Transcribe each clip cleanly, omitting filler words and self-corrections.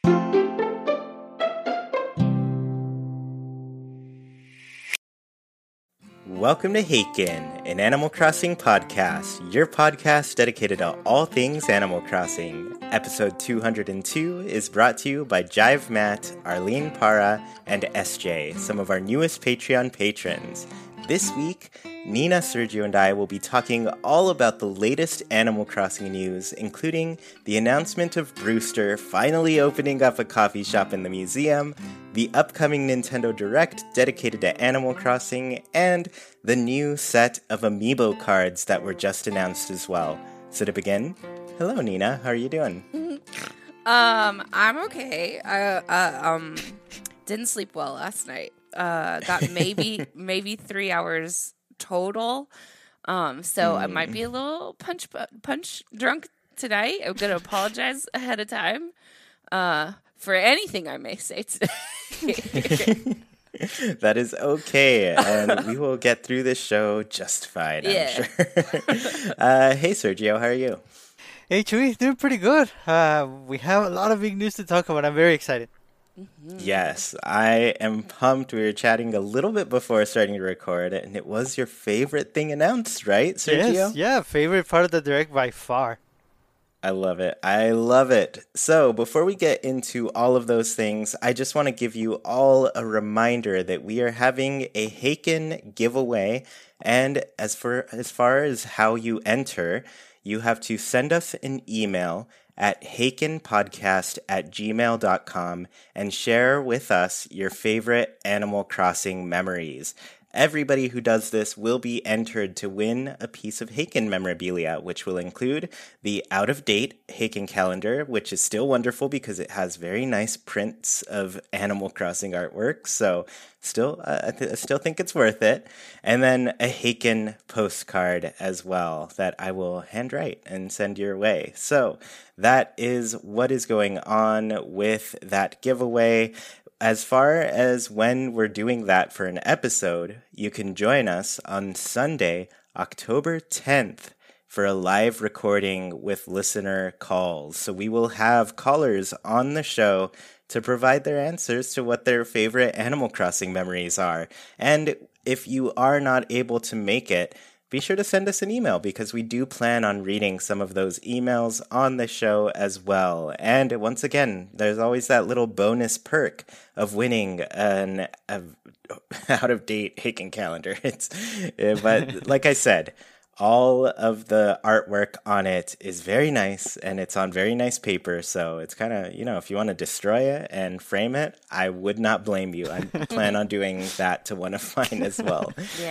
Welcome to Heiken, an Animal Crossing podcast, your podcast dedicated to all things Animal Crossing. Episode 202 is brought to you by Jive Matt, Arlene Para, and SJ, some of our newest Patreon patrons. This week, Nina, Sergio, and I will be talking all about the latest Animal Crossing news, including the announcement of Brewster finally opening up a coffee shop in the museum, the upcoming Nintendo Direct dedicated to Animal Crossing, and the new set of Amiibo cards that were just announced as well. So to begin, hello Nina, how are you doing? I'm okay. Didn't sleep well last night. Got maybe 3 hours total. So I might be a little punch drunk tonight. I'm gonna apologize ahead of time for anything I may say today. That is okay, and we will get through this show just fine, I'm sure. Hey Sergio, how are you? Hey Chewy, doing pretty good. We have a lot of big news to talk about. I'm very excited. Mm-hmm. Yes, I am pumped. We were chatting a little bit before starting to record, and it was your favorite thing announced, right, Sergio? Yes, yeah, favorite part of the Direct by far. I love it. I love it. So before we get into all of those things, I just want to give you all a reminder that we are having a Heiken giveaway. And as far as how you enter, you have to send us an email at heikenpodcast@gmail.com and share with us your favorite Animal Crossing memories. Everybody who does this will be entered to win a piece of Heiken memorabilia, which will include the out-of-date Heiken calendar, which is still wonderful because it has very nice prints of Animal Crossing artwork. So I still think it's worth it. And then a Heiken postcard as well that I will handwrite and send your way. So that is what is going on with that giveaway. As far as when we're doing that for an episode, you can join us on Sunday, October 10th, for a live recording with listener calls. So we will have callers on the show to provide their answers to what their favorite Animal Crossing memories are. And if you are not able to make it, be sure to send us an email because we do plan on reading some of those emails on the show as well. And once again, there's always that little bonus perk of winning an out-of-date Heiken calendar. But like I said, all of the artwork on it is very nice and it's on very nice paper. So it's kind of, if you want to destroy it and frame it, I would not blame you. I plan on doing that to one of mine as well.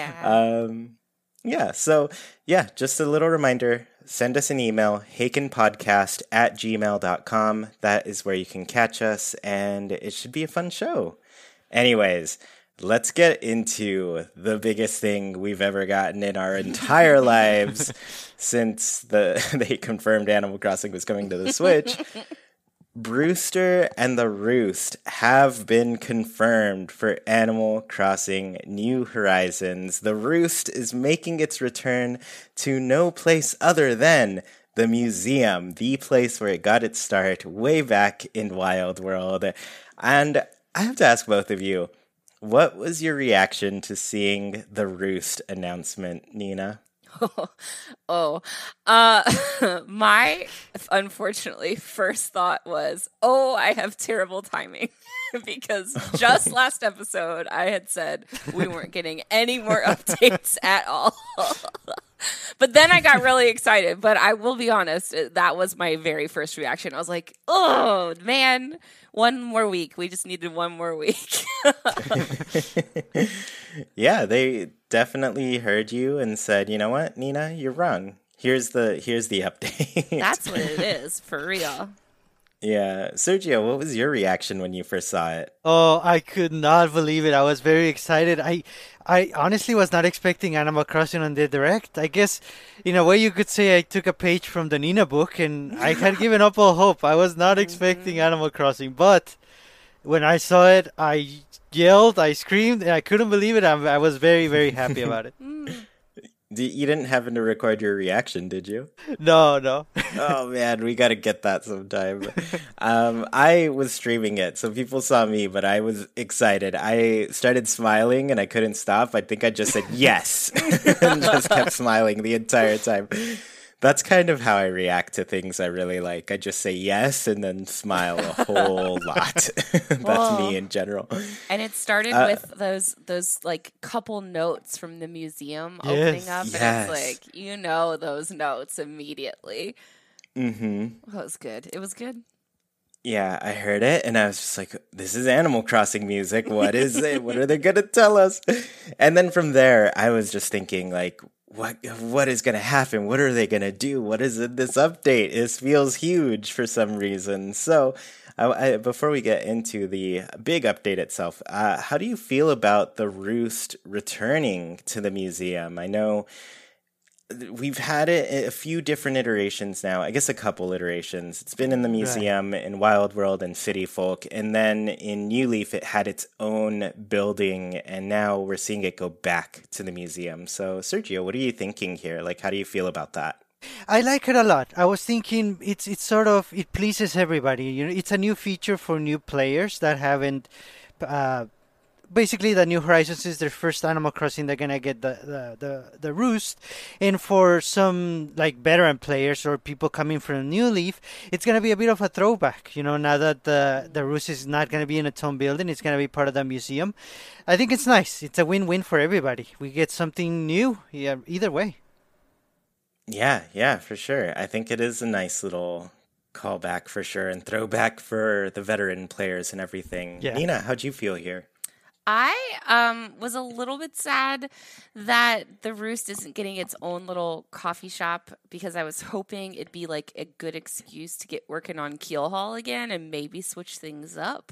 Yeah. Just a little reminder, send us an email, heikenpodcast@gmail.com. That is where you can catch us, and it should be a fun show. Anyways, let's get into the biggest thing we've ever gotten in our entire lives since they confirmed Animal Crossing was coming to the Switch. Brewster and the Roost have been confirmed for Animal Crossing New Horizons. The Roost is making its return to no place other than the museum, the place where it got its start way back in Wild World. And I have to ask both of you, what was your reaction to seeing the Roost announcement, Nina? My unfortunately first thought was, I have terrible timing because just last episode I had said we weren't getting any more updates at all. But then I got really excited, but I will be honest, that was my very first reaction. I was like, oh man, one more week. We just needed one more week. Yeah, they definitely heard you and said, you know what, Nina, you're wrong. Here's the update. That's what it is, for real. Yeah. Sergio, what was your reaction when you first saw it? Oh, I could not believe it. I was very excited. I honestly was not expecting Animal Crossing on the Direct. I guess, in a way, you could say I took a page from the Nina book, and I had given up all hope. I was not expecting Animal Crossing, but when I saw it, I yelled, I screamed, and I couldn't believe it. I was very, very happy about it. You didn't happen to record your reaction, did you? No, no. Oh man, we gotta get that sometime. I was streaming it, so people saw me, but I was excited. I started smiling and I couldn't stop. I think I just said yes and just kept smiling the entire time. That's kind of how I react to things I really like. I just say yes and then smile a whole lot. That's me in general. And it started with those like couple notes from the museum opening up, Yes. and it's like those notes immediately. Mm-hmm. That was good. It was good. Yeah, I heard it and I was just like, this is Animal Crossing music. What is it? What are they going to tell us? And then from there, I was just thinking like, what is going to happen? What are they going to do? What is in this update? It feels huge for some reason. So before we get into the big update itself, how do you feel about the Roost returning to the museum? I know we've had it a few different iterations now. I guess a couple iterations. It's been in the museum, in Wild World and City Folk, and then in New Leaf it had its own building, and now we're seeing it go back to the museum. So, Sergio, what are you thinking here? Like, how do you feel about that? I like it a lot. I was thinking it's sort of, it pleases everybody. You know, it's a new feature for new players that haven't. Basically, the New Horizons is their first Animal Crossing. They're gonna get the Roost, and for some like veteran players or people coming from New Leaf, it's gonna be a bit of a throwback. You know, now that the Roost is not gonna be in its own building, it's gonna be part of the museum. I think it's nice. It's a win-win for everybody. We get something new. Yeah, either way. Yeah, for sure. I think it is a nice little callback for sure and throwback for the veteran players and everything. Yeah. Nina, how'd you feel here? I was a little bit sad that the Roost isn't getting its own little coffee shop, because I was hoping it'd be like a good excuse to get working on Keel Hall again and maybe switch things up.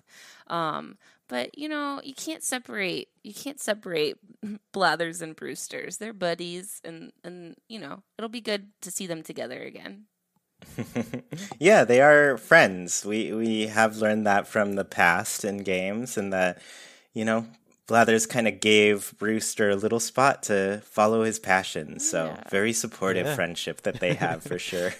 But you can't separate Blathers and Brewsters. They're buddies, and it'll be good to see them together again. Yeah, they are friends. We have learned that from the past in games, and that Blathers kind of gave Brewster a little spot to follow his passion. So very supportive friendship that they have for sure.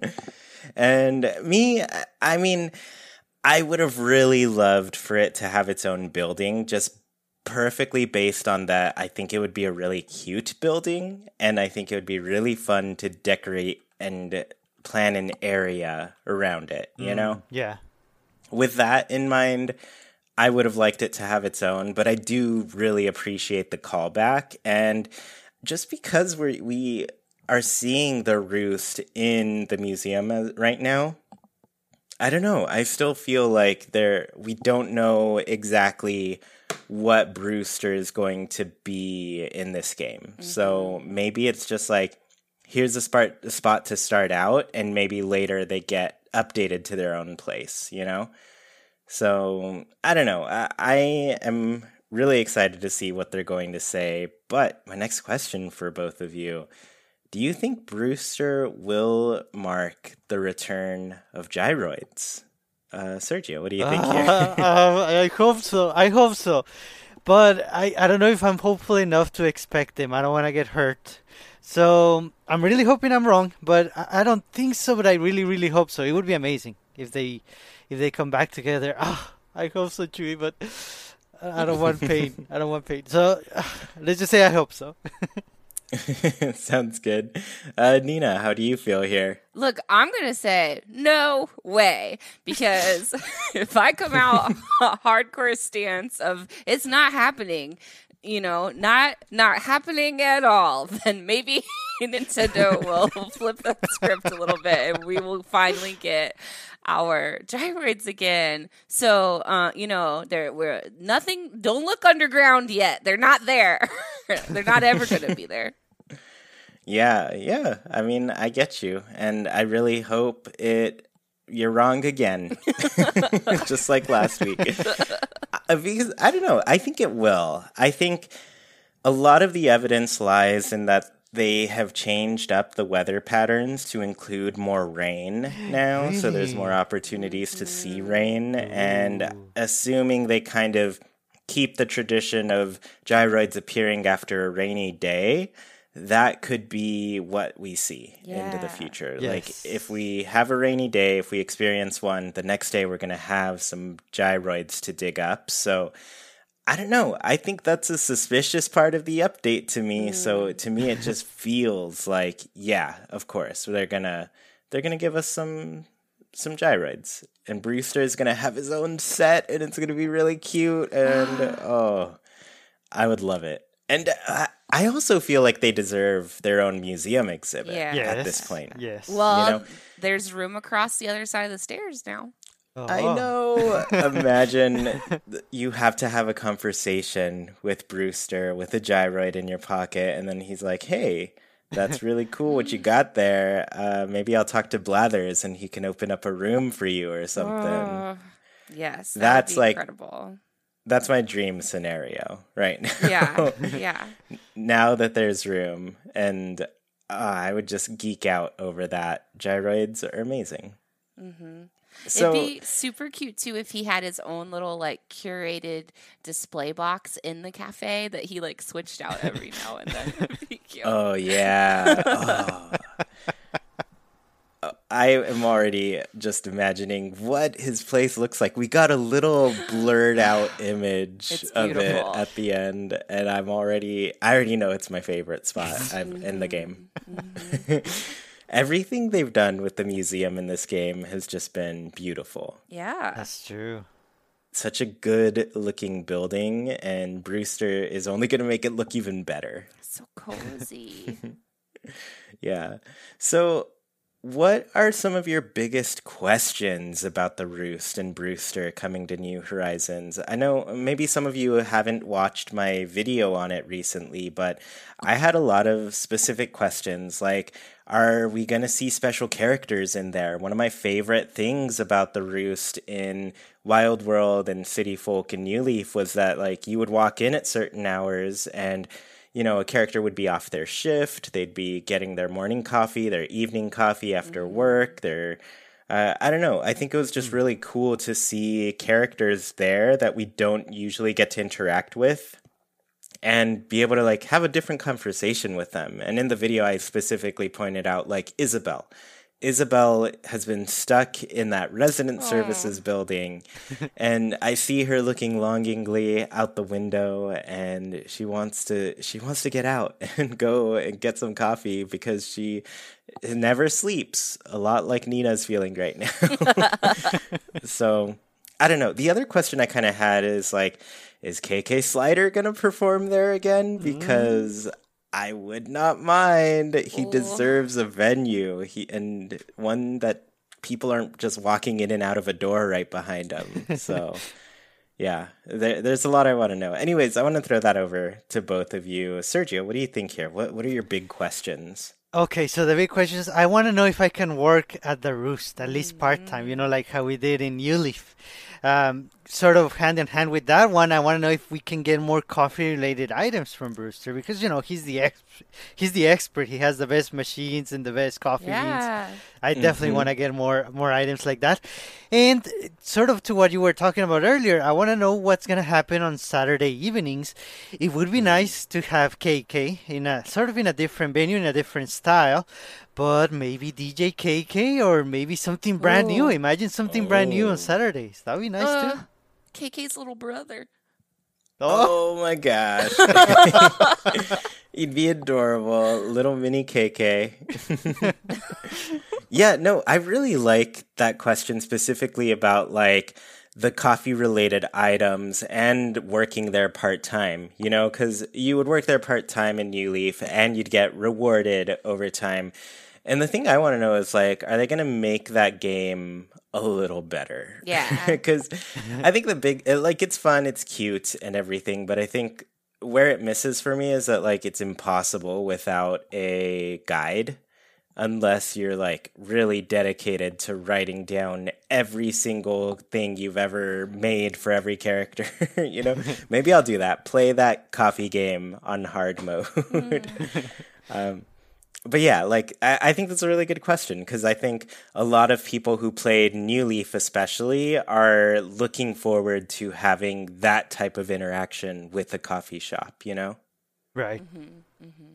And me, I mean, I would have really loved for it to have its own building, just perfectly based on that. I think it would be a really cute building, and I think it would be really fun to decorate and plan an area around it, Yeah. With that in mind, I would have liked it to have its own, but I do really appreciate the callback. And just because we are seeing the Roost in the museum right now, I don't know. I still feel like we don't know exactly what Brewster is going to be in this game. Mm-hmm. So maybe it's just like, here's a spot to start out, and maybe later they get updated to their own place, So, I don't know. I am really excited to see what they're going to say. But my next question for both of you, do you think Brewster will mark the return of gyroids? Sergio, what do you think here? I hope so. But I don't know if I'm hopeful enough to expect them. I don't want to get hurt. So I'm really hoping I'm wrong, but I don't think so. But I really, really hope so. It would be amazing if they come back together. I hope so, Chewy, but I don't want pain. So let's just say I hope so. Sounds good. Nina, how do you feel here? Look, I'm going to say no way, because if I come out a hardcore stance of it's not happening, not happening at all, then maybe Nintendo will flip the script a little bit and we will finally get our gyroids again. So, we're nothing. Don't look underground yet. They're not there. They're not ever going to be there. Yeah. I mean, I get you, and I really hope you're wrong again, just like last week. Because I don't know. I think it will. I think a lot of the evidence lies in that they have changed up the weather patterns to include more rain now, really? So there's more opportunities to see rain. And assuming they kind of keep the tradition of gyroids appearing after a rainy day, that could be what we see into the Yeah. future. Yes. Like if we have a rainy day, if we experience one, the next day we're going to have some gyroids to dig up. So I don't know. I think that's a suspicious part of the update to me. So to me, it just feels like, yeah, of course, they're gonna give us some gyroids, and Brewster is gonna have his own set, and it's gonna be really cute, and oh, I would love it. And I also feel like they deserve their own museum exhibit Yeah. at this point. Yes. Well, You know? there's room across the other side of the stairs now. I Oh. know. Imagine you have to have a conversation with Brewster with a gyroid in your pocket, and then he's like, "Hey, that's really cool what you got there. Maybe I'll talk to Blathers, and he can open up a room for you or something." Oh, yes, that That's would be like- incredible. That's my dream scenario right now. Yeah, yeah. Now that there's room, and I would just geek out over that. Gyroids are amazing. So It'd be super cute too if he had his own little like curated display box in the cafe that he like switched out every now and then. It'd be cute. oh yeah. Oh. I am already just imagining what his place looks like. We got a little blurred out image It's of it beautiful. at the end, and I already know it's my favorite spot in the game. Everything they've done with the museum in this game has just been beautiful. Yeah. That's true. Such a good looking building, and Brewster is only going to make it look even better. So cozy. Yeah. So, what are some of your biggest questions about the Roost and Brewster coming to New Horizons? I know maybe some of you haven't watched my video on it recently, but I had a lot of specific questions like, are we going to see special characters in there? One of my favorite things about the Roost in Wild World and City Folk and New Leaf was that like you would walk in at certain hours and a character would be off their shift. They'd be getting their morning coffee, their evening coffee after work. I don't know. I think it was just really cool to see characters there that we don't usually get to interact with and be able to like have a different conversation with them. And in the video, I specifically pointed out like Isabel. Isabel has been stuck in that resident services building, and I see her looking longingly out the window, and she wants to get out and go and get some coffee because she never sleeps, a lot like Nina's feeling right now. So, I don't know. The other question I kind of had is like, is KK Slider going to perform there again? Because I would not mind. He deserves a venue. And one that people aren't just walking in and out of a door right behind him. So, yeah, there's a lot I want to know. Anyways, I want to throw that over to both of you. Sergio, what do you think here? What are your big questions? Okay, so the big question is, I want to know if I can work at the Roost, at least part-time, like how we did in New Leaf. Sort of hand in hand with that one, I want to know if we can get more coffee-related items from Brewster because, he's the expert. He has the best machines and the best coffee beans. Yeah. I definitely want to get more items like that. And sort of to what you were talking about earlier, I want to know what's going to happen on Saturday evenings. It would be nice to have KK in a different venue, in a different style, but maybe DJ KK or maybe something brand new. Imagine something brand new on Saturdays. That would be nice too. KK's little brother. Oh my gosh. He'd be adorable. Little mini KK. Yeah, no, I really like that question specifically about like the coffee related items and working there part-time, because you would work there part-time in New Leaf and you'd get rewarded over time. And the thing I want to know is like, are they going to make that game a little better? Yeah. Because I think it's fun, it's cute and everything, but I think where it misses for me is that like it's impossible without a guide unless you're like really dedicated to writing down every single thing you've ever made for every character. Maybe I'll do that. Play that coffee game on hard mode. But yeah, like I think that's a really good question because I think a lot of people who played New Leaf especially are looking forward to having that type of interaction with the coffee shop, Right.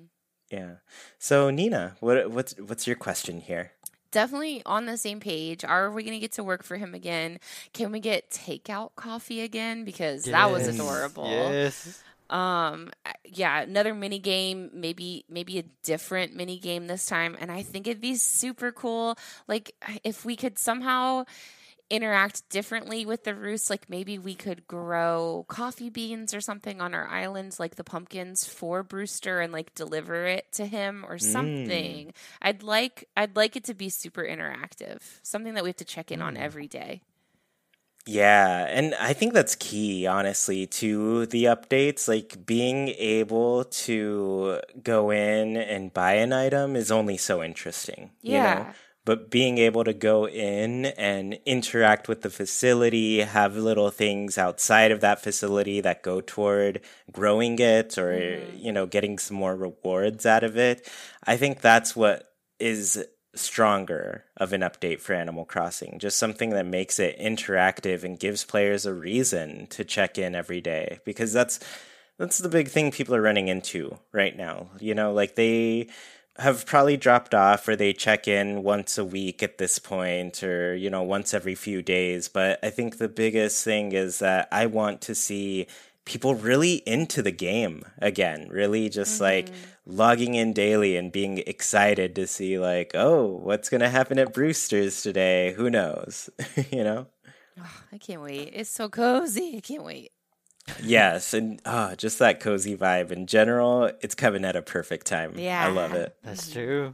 Yeah. So Nina, what's your question here? Definitely on the same page. Are we going to get to work for him again? Can we get takeout coffee again? Because that was adorable. Yes. Yeah, another mini game, maybe a different mini game this time, and I think it'd be super cool. Like if we could somehow interact differently with the roost, like maybe we could grow coffee beans or something on our islands, like the pumpkins for Brewster, and like deliver it to him or something. I'd like it to be super interactive, something that we have to check in on every day. Yeah, and I think that's key, honestly, to the updates. Like being able to go in and buy an item is only so interesting, you know? But being able to go in and interact with the facility, have little things outside of that facility that go toward growing it or, you know, getting some more rewards out of it. I think that's what is stronger of an update for Animal Crossing. Just something that makes it interactive and gives players a reason to check in every day. Because that's the big thing people are running into right now. You know, like they have probably dropped off or they check in once a week at this point or, you know, once every few days. But I think the biggest thing is that I want to see people really into the game again, really just like logging in daily and being excited to see like, oh, what's going to happen at Brewster's today? Who knows? You know? Oh, I can't wait. It's so cozy. I can't wait. Yes, and just that cozy vibe in general, it's coming at a perfect time. Yeah. I love it. That's true.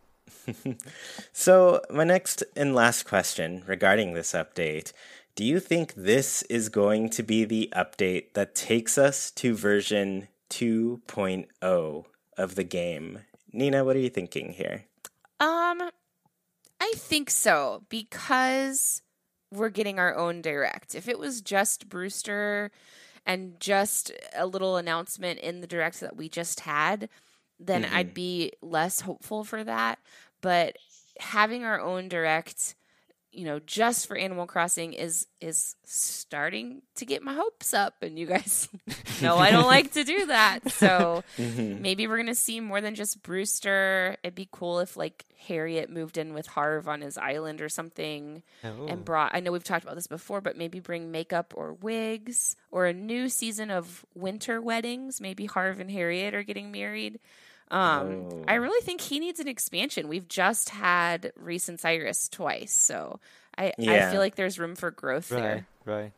So, my next and last question regarding this update, do you think this is going to be the update that takes us to version 2.0 of the game? Nina, what are you thinking here? I think so, because we're getting our own direct. If it was just Brewster and just a little announcement in the direct that we just had, then I'd be less hopeful for that. But having our own direct, you know, just for Animal Crossing is starting to get my hopes up. And you guys know I don't like to do that. So maybe we're going to see more than just Brewster. It'd be cool if like Harriet moved in with Harv on his island or something and brought, I know we've talked about this before, but maybe bring makeup or wigs or a new season of winter weddings. Maybe Harv and Harriet are getting married. I really think he needs an expansion. We've just had Reese and Cyrus twice, so I feel like there's room for growth there. Right.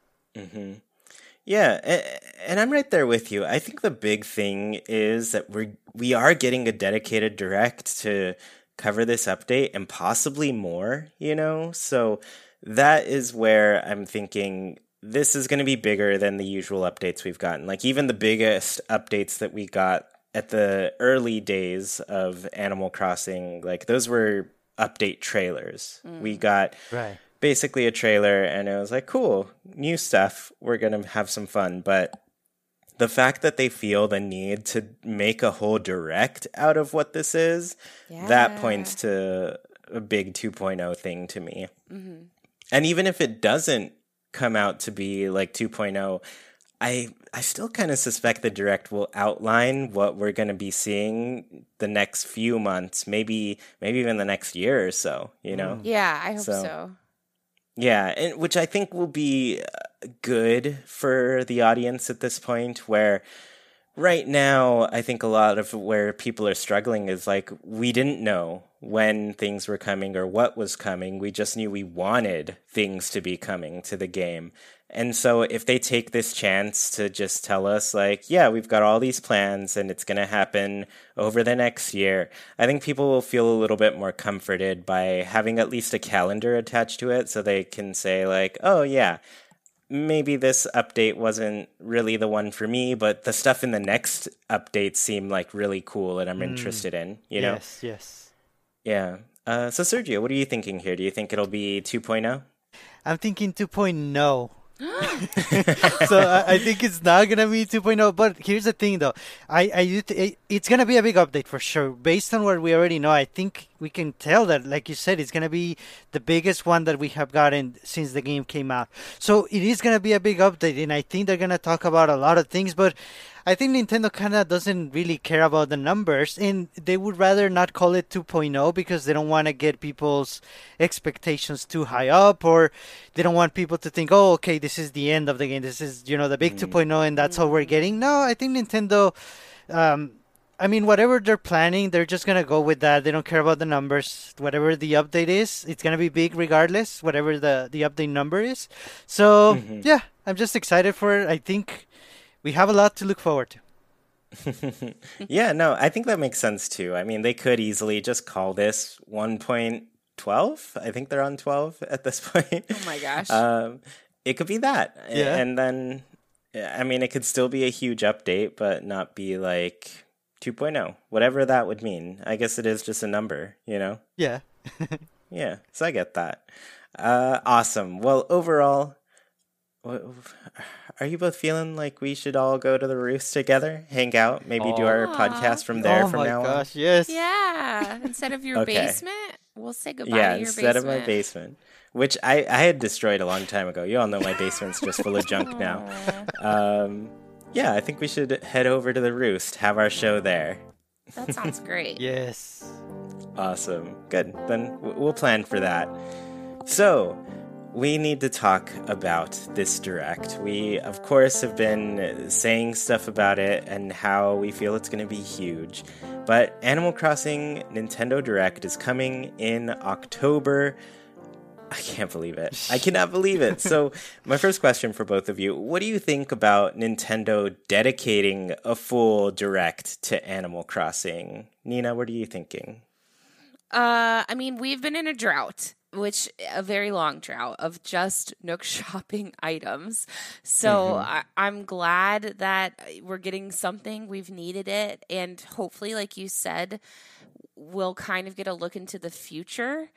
Yeah, and I'm right there with you. I think the big thing is that we are getting a dedicated direct to cover this update and possibly more, you know? So that is where I'm thinking this is going to be bigger than the usual updates we've gotten. Like even the biggest updates that we got at the early days of Animal Crossing, like those were update trailers. We got basically a trailer and it was like, cool, new stuff. We're going to have some fun. But the fact that they feel the need to make a whole direct out of what this is, that points to a big 2.0 thing to me. And even if it doesn't come out to be like 2.0, I still kind of suspect the direct will outline what we're going to be seeing the next few months, maybe even the next year or so, you know? Yeah, I hope so. Yeah, and which I think will be good for the audience at this point, where right now I think a lot of where people are struggling is like we didn't know when things were coming or what was coming. We just knew we wanted things to be coming to the game. And so if they take this chance to just tell us like, yeah, we've got all these plans and it's going to happen over the next year, I think people will feel a little bit more comforted by having at least a calendar attached to it so they can say like, oh yeah, maybe this update wasn't really the one for me, but the stuff in the next update seemed like really cool and I'm interested in, you know? Yes. Yeah. So Sergio, what are you thinking here? Do you think it'll be 2.0? I'm thinking 2.0. So I think it's not gonna be 2.0. But here's the thing, though. It's gonna be a big update for sure. Based on what we already know, I think we can tell that, like you said, it's gonna be the biggest one that we have gotten since the game came out. So it is gonna be a big update, and I think they're gonna talk about a lot of things. But I think Nintendo kind of doesn't really care about the numbers, and they would rather not call it 2.0 because they don't want to get people's expectations too high up, or they don't want people to think, oh, okay, this is the end of the game. This is, the big 2.0, and that's all we're getting. No, I think Nintendo, I mean, whatever they're planning, they're just going to go with that. They don't care about the numbers. Whatever the update is, it's going to be big regardless, whatever the update number is. So, yeah, I'm just excited for it. I think we have a lot to look forward to. Yeah, no, I think that makes sense too. I mean, they could easily just call this 1.12. I think they're on 12 at this point. Oh my gosh. It could be that. Yeah. And then, I mean, it could still be a huge update, but not be like 2.0, whatever that would mean. I guess it is just a number, Yeah. Yeah, so I get that. Awesome. Well, overall, are you both feeling like we should all go to the roofs together, hang out, maybe do our podcast from there from now on? Oh my gosh, yes. Yeah. Instead of your Okay. basement, we'll say goodbye Yeah, to your instead of basement. my basement, which I had destroyed a long time ago. You all know my basement's just full of junk now. Yeah, I think we should head over to the roost, have our show there. That sounds great. Yes. Awesome. Good. Then we'll plan for that. So, we need to talk about this direct. We, of course, have been saying stuff about it and how we feel it's going to be huge. But Animal Crossing Nintendo Direct is coming in October. I can't believe it. I cannot believe it. So, my first question for both of you, what do you think about Nintendo dedicating a full Direct to Animal Crossing? Nina, what are you thinking? I mean, we've been in a drought, a very long drought of just Nook shopping items. So I'm glad that we're getting something. We've needed it. And hopefully, like you said, we'll kind of get a look into the future.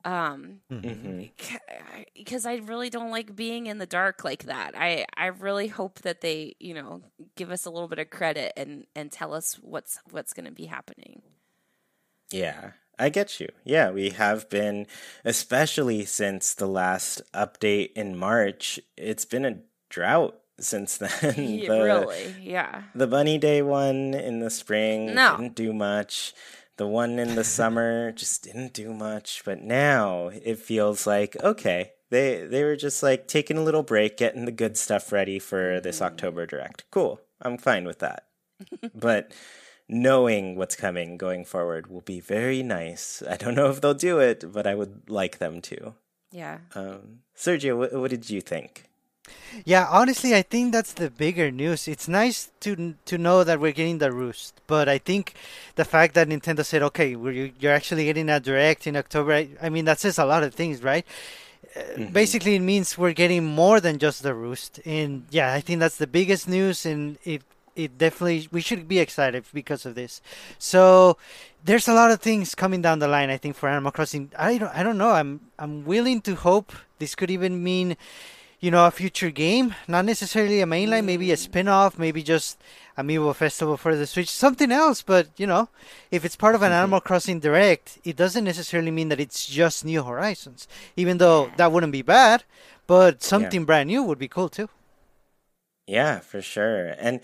Because I really don't like being in the dark like that. I really hope that they, give us a little bit of credit and tell us what's going to be happening. Yeah, I get you. Yeah, we have been, especially since the last update in March, it's been a drought since then. Really, yeah. The Bunny Day one in the spring didn't do much. The one in the summer just didn't do much. But now it feels like, okay, they were just like taking a little break, getting the good stuff ready for this October Direct. Cool. I'm fine with that. But knowing what's coming going forward will be very nice. I don't know if they'll do it, but I would like them to. Yeah. Sergio, what did you think? Yeah, honestly, I think that's the bigger news. It's nice to know that we're getting the roost, but I think the fact that Nintendo said, okay, you're actually getting a Direct in October, I mean, that says a lot of things, right? Basically, it means we're getting more than just the roost. And yeah, I think that's the biggest news, and it definitely, we should be excited because of this. So there's a lot of things coming down the line, I think, for Animal Crossing. I don't know. I'm willing to hope this could even mean, a future game, not necessarily a mainline, maybe a spin-off, maybe just Amiibo Festival for the Switch, something else. But, if it's part of an Animal Crossing Direct, it doesn't necessarily mean that it's just New Horizons, even though that wouldn't be bad, but something brand new would be cool too. Yeah, for sure. And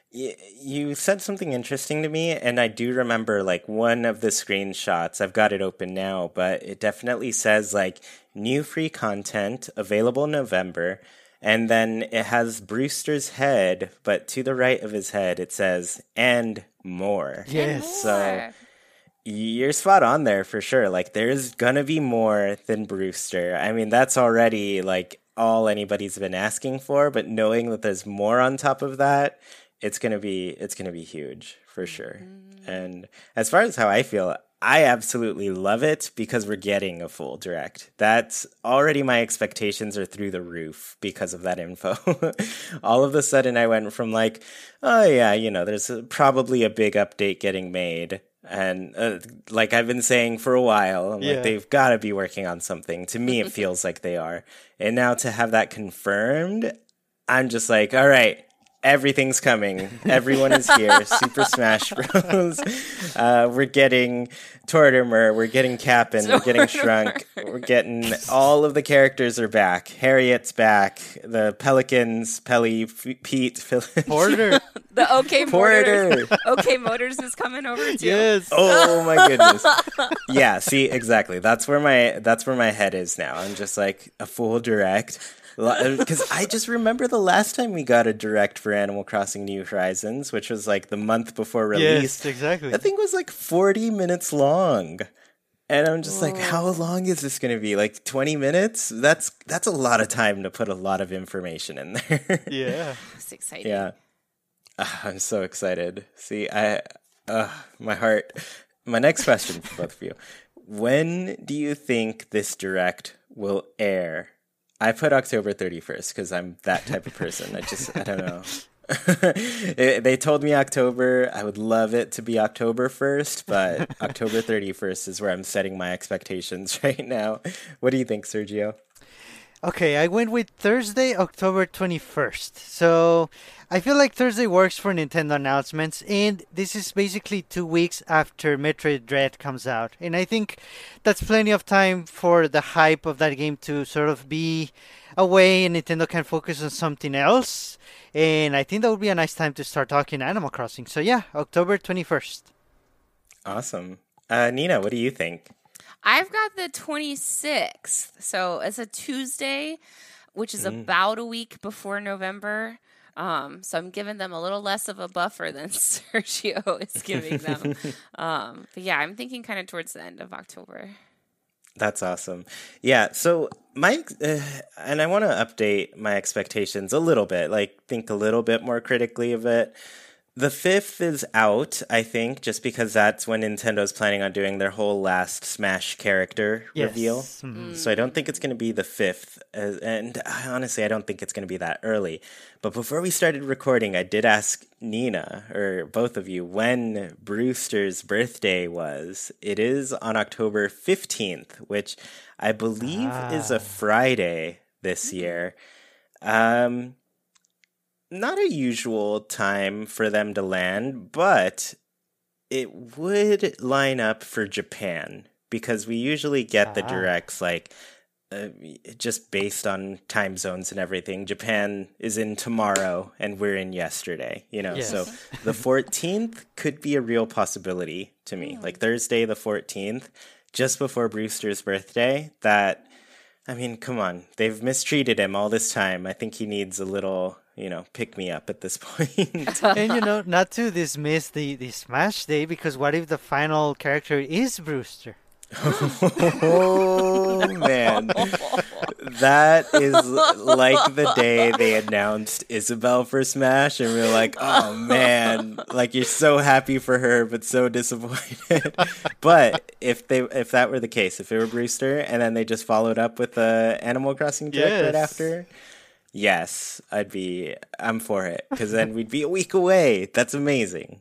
you said something interesting to me, and I do remember like one of the screenshots. I've got it open now, but it definitely says like new free content available November, and then it has Brewster's head, but to the right of his head it says and more. Yes. So you're spot on there for sure. Like there's gonna be more than Brewster. I mean, that's already like all anybody's been asking for, but knowing that there's more on top of that, it's gonna be huge for sure. And as far as how I feel, I absolutely love it because we're getting a full Direct. That's already, my expectations are through the roof because of that info. All of a sudden I went from like, oh yeah, there's probably a big update getting made. And like I've been saying for a while, I'm like, they've got to be working on something. To me, it feels like they are. And now to have that confirmed, I'm just like, all right, everything's coming. Everyone is here. Super Smash Bros. We're getting Tortimer, we're getting Cap'n, we're getting Shrunk, we're getting all of the characters are back. Harriet's back. The Pelicans, Pelly, Pete, Porter. The OK Porter. Motors. OK Motors is coming over too. Yes. Oh my goodness. Yeah, see, exactly. That's where my head is now. I'm just like a full direct. Because I just remember the last time we got a direct for Animal Crossing New Horizons, which was like the month before release. Yes, exactly. That thing was like 40 minutes long. And I'm just like, how long is this going to be? Like 20 minutes? That's a lot of time to put a lot of information in there. Yeah. It's exciting. Yeah. I'm so excited. See, my heart. My next question for both of you. When do you think this direct will air? I put October 31st because I'm that type of person. I don't know. They told me October. I would love it to be October 1st, but October 31st is where I'm setting my expectations right now. What do you think, Sergio? Okay, I went with Thursday, October 21st. So I feel like Thursday works for Nintendo announcements, and this is basically 2 weeks after Metroid Dread comes out. And I think that's plenty of time for the hype of that game to sort of be away and Nintendo can focus on something else. And I think that would be a nice time to start talking Animal Crossing. So yeah, October 21st. Awesome. Nina, what do you think? I've got the 26th. So it's a Tuesday, which is about a week before November. So I'm giving them a little less of a buffer than Sergio is giving them. But yeah, I'm thinking kind of towards the end of October. That's awesome. Yeah, so and I want to update my expectations a little bit, like think a little bit more critically of it. The 5th is out, I think, just because that's when Nintendo's planning on doing their whole last Smash character reveal. Mm-hmm. So I don't think it's going to be the 5th. And honestly, I don't think it's going to be that early. But before we started recording, I did ask Nina, or both of you, when Brewster's birthday was. It is on October 15th, which I believe is a Friday this year. Not a usual time for them to land, but it would line up for Japan because we usually get the directs like just based on time zones and everything. Japan is in tomorrow and we're in yesterday, Yes. So the 14th could be a real possibility to me. Like Thursday the 14th, just before Brewster's birthday. That, I mean, come on. They've mistreated him all this time. I think he needs a little, pick me up at this point. And, not to dismiss the Smash Day, because what if the final character is Brewster? Oh, man. That is like the day they announced Isabelle for Smash, and we were like, oh, man. Like, you're so happy for her, but so disappointed. But if that were the case, if it were Brewster, and then they just followed up with the Animal Crossing direct right after... Yes, I'm for it, because then we'd be a week away. That's amazing.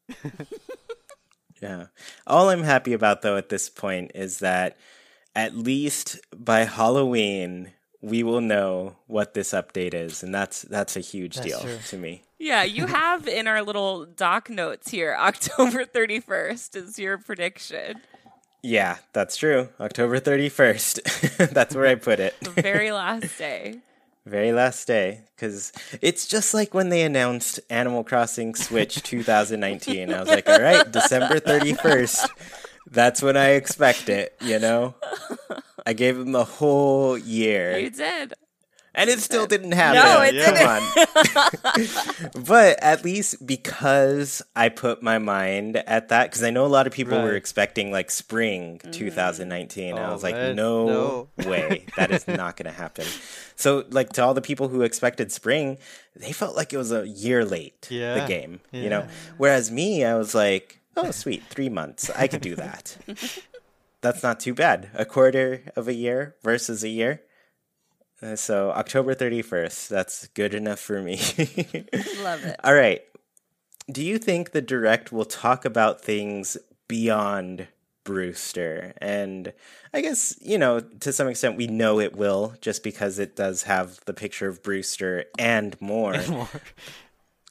Yeah. All I'm happy about, though, at this point is that at least by Halloween, we will know what this update is, and that's a huge deal to me. Yeah, you have in our little doc notes here, October 31st is your prediction. Yeah, that's true. October 31st. That's where I put it. The very last day. Very last day, because it's just like when they announced Animal Crossing Switch 2019. I was like, all right, December 31st. That's when I expect it, I gave them the whole year. You did. And it still didn't happen. No, it didn't. Come on. But at least because I put my mind at that, because I know a lot of people were expecting like spring 2019. I was like, no way. That is not going to happen. So like to all the people who expected spring, they felt like it was a year late, the game, Whereas me, I was like, oh, sweet, 3 months. I could do that. That's not too bad. A quarter of a year versus a year. So October 31st, that's good enough for me. Love it. All right. Do you think the direct will talk about things beyond Brewster? And I guess, to some extent we know it will, just because it does have the picture of Brewster and more.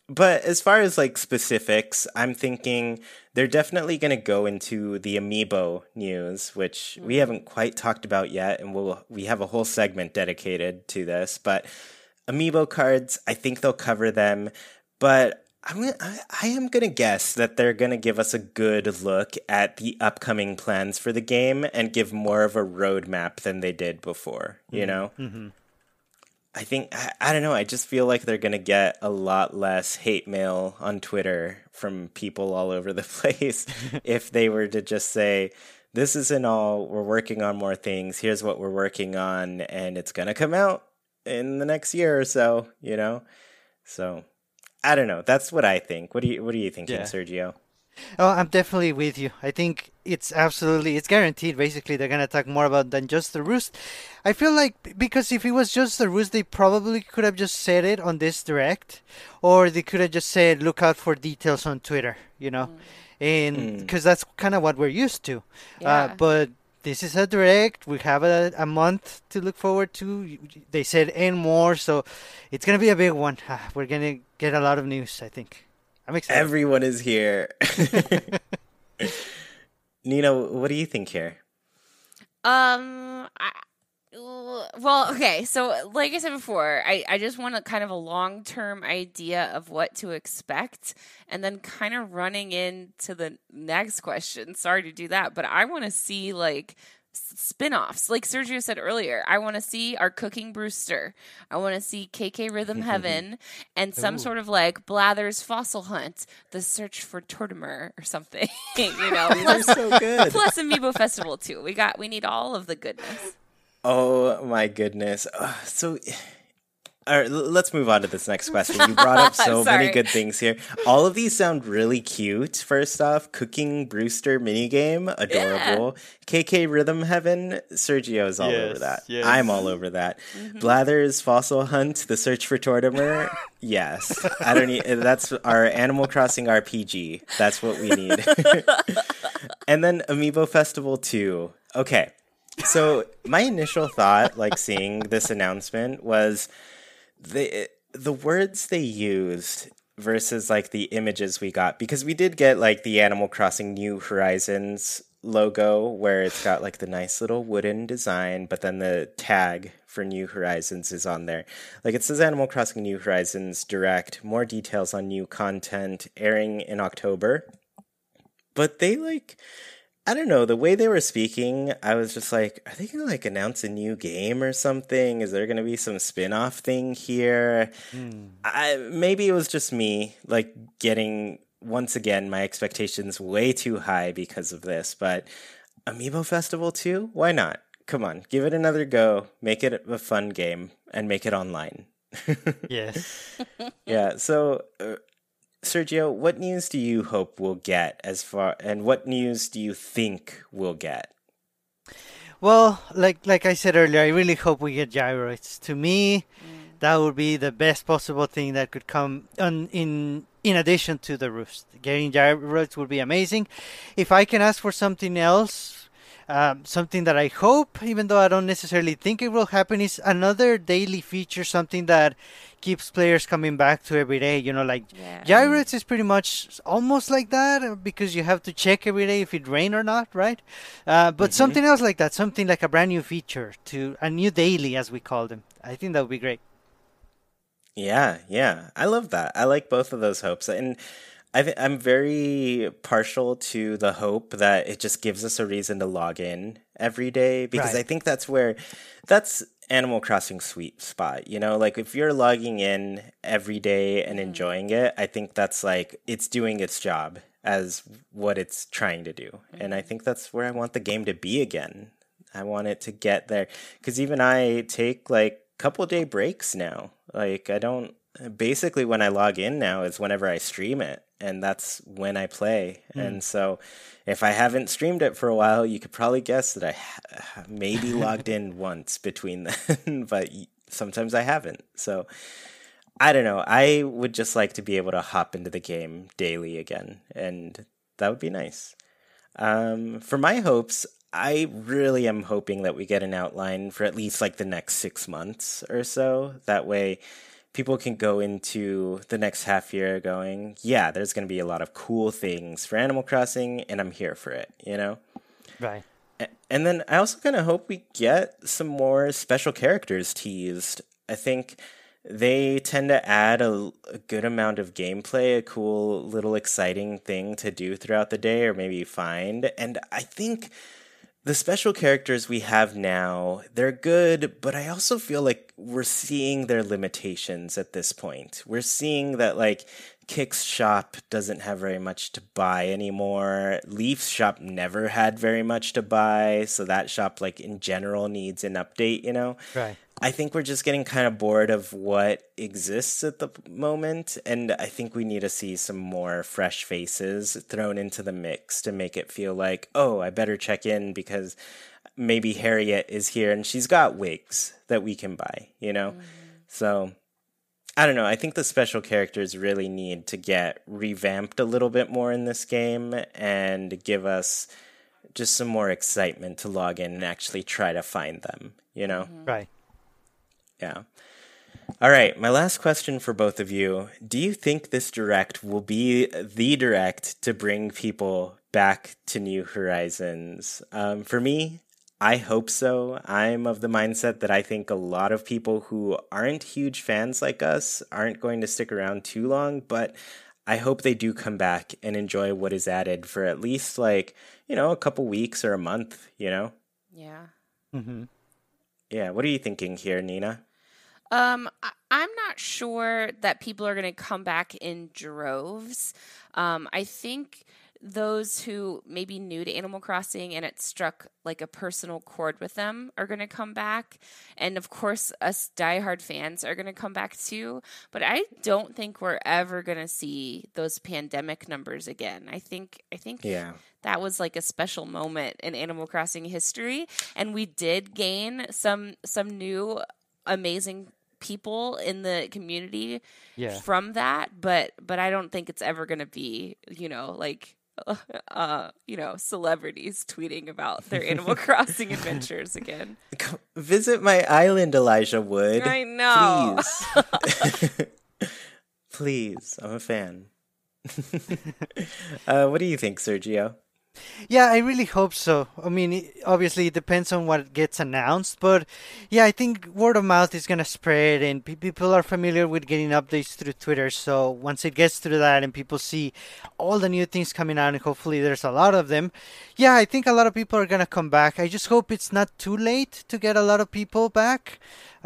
But as far as like specifics, I'm thinking they're definitely going to go into the amiibo news, which we haven't quite talked about yet, and we have a whole segment dedicated to this. But amiibo cards, I think they'll cover them, but I am going to guess that they're going to give us a good look at the upcoming plans for the game and give more of a roadmap than they did before, you know? Mm-hmm. I think, I don't know, I just feel like they're going to get a lot less hate mail on Twitter from people all over the place if they were to just say, this isn't all, we're working on more things, here's what we're working on, and it's going to come out in the next year or so, you know? So, I don't know, that's what I think. What are you thinking, Sergio? Oh, I'm definitely with you. I think it's guaranteed. Basically, they're going to talk more about than just the Roost. I feel like, because if it was just the Roost, they probably could have just said it on this direct, or they could have just said, look out for details on Twitter, you know, and because that's kind of what we're used to. Yeah. But this is a direct. We have a month to look forward to. They said and more, so it's going to be a big one. We're going to get a lot of news, I think. I'm excited. Everyone is here. Nina, what do you think here? Well, okay. So, like I said before, I just want a kind of a long-term idea of what to expect, and then kind of running into the next question. Sorry to do that, but I want to see like spin-offs. Like Sergio said earlier, I want to see our Cooking Brewster. I want to see KK Rhythm Heaven and some sort of like Blathers Fossil Hunt, The Search for Tortimer or something. You know, These are so good. plus Amiibo Festival too. We need all of the goodness. Oh my goodness. So, all right, let's move on to this next question. You brought up so many good things here. All of these sound really cute. First off, Cooking Brewster minigame, adorable. Yeah. KK Rhythm Heaven, Sergio's all over that. Yes. I'm all over that. Mm-hmm. Blathers Fossil Hunt, The Search for Tortimer. Yes. I don't need. That's our Animal Crossing RPG. That's what we need. And then Amiibo Festival 2. Okay. So my initial thought, like seeing this announcement, was the words they used versus like the images we got, because we did get like the Animal Crossing New Horizons logo where it's got like the nice little wooden design, but then the tag for New Horizons is on there. Like it says Animal Crossing New Horizons Direct, more details on new content airing in October. But they like, I don't know, the way they were speaking, I was just like, are they going to like announce a new game or something? Is there going to be some spin-off thing here? Maybe it was just me like getting, once again, my expectations way too high because of this, but Amiibo Festival 2? Why not? Come on, give it another go, make it a fun game, and make it online. Yes. Yeah, so Sergio, what news do you hope we'll get and what news do you think we'll get? Well, like I said earlier, I really hope we get gyroids. To me, that would be the best possible thing that could come in addition to the Roost. Getting gyroids would be amazing. If I can ask for something else, something that I hope, even though I don't necessarily think it will happen, is another daily feature, something that keeps players coming back to every day. You know, like gyroids is pretty much almost like that, because you have to check every day if it rained or not, right? But something else like that, something like a brand new feature, to a new daily, as we call them. I think that would be great. Yeah. I love that. I like both of those hopes. And I'm very partial to the hope that it just gives us a reason to log in every day, because I think that's Animal Crossing sweet spot. You know, like if you're logging in every day and enjoying it, I think that's like it's doing its job as what it's trying to do. And I think that's where I want the game to be again. I want it to get there, because even I take like couple day breaks now. Like basically when I log in now is whenever I stream it, and that's when I play. And so if I haven't streamed it for a while, you could probably guess that I maybe logged in once between then, but sometimes I haven't. So I don't know. I would just like to be able to hop into the game daily again, and that would be nice. For my hopes, I really am hoping that we get an outline for at least like the next 6 months or so. That way people can go into the next half year going, yeah, there's going to be a lot of cool things for Animal Crossing, and I'm here for it, you know? Right. And then I also kind of hope we get some more special characters teased. I think they tend to add a good amount of gameplay, a cool little exciting thing to do throughout the day or maybe find. And I think the special characters we have now, they're good, but I also feel like we're seeing their limitations at this point. We're seeing that, like, Kick's shop doesn't have very much to buy anymore. Leaf's shop never had very much to buy, so that shop, like, in general needs an update, you know? Right. I think we're just getting kind of bored of what exists at the moment, and I think we need to see some more fresh faces thrown into the mix to make it feel like, oh, I better check in because maybe Harriet is here and she's got wigs that we can buy, you know? So, I don't know. I think the special characters really need to get revamped a little bit more in this game and give us just some more excitement to log in and actually try to find them, you know? Right. Yeah. All right. My last question for both of you. Do you think this direct will be the direct to bring people back to New Horizons? For me, I hope so. I'm of the mindset that I think a lot of people who aren't huge fans like us aren't going to stick around too long, but I hope they do come back and enjoy what is added for at least, like, you know, a couple weeks or a month, you know? Yeah. Mm-hmm. Yeah. What are you thinking here, Nina? I'm not sure that people are going to come back in droves. I think those who may be new to Animal Crossing and it struck like a personal chord with them are going to come back. And of course, us diehard fans are going to come back too. But I don't think we're ever going to see those pandemic numbers again. I think Yeah. that was like a special moment in Animal Crossing history. And we did gain some new amazing people in the community from that, but I don't think it's ever going to be, you know, like celebrities tweeting about their Animal Crossing adventures again. Visit my island, Elijah Wood. I know. Please. Please. I'm a fan. What do you think, Sergio? Yeah, I really hope so. I mean, obviously, it depends on what gets announced, but yeah, I think word of mouth is going to spread, and people are familiar with getting updates through Twitter. So once it gets through that and people see all the new things coming out, and hopefully there's a lot of them, yeah, I think a lot of people are going to come back. I just hope it's not too late to get a lot of people back.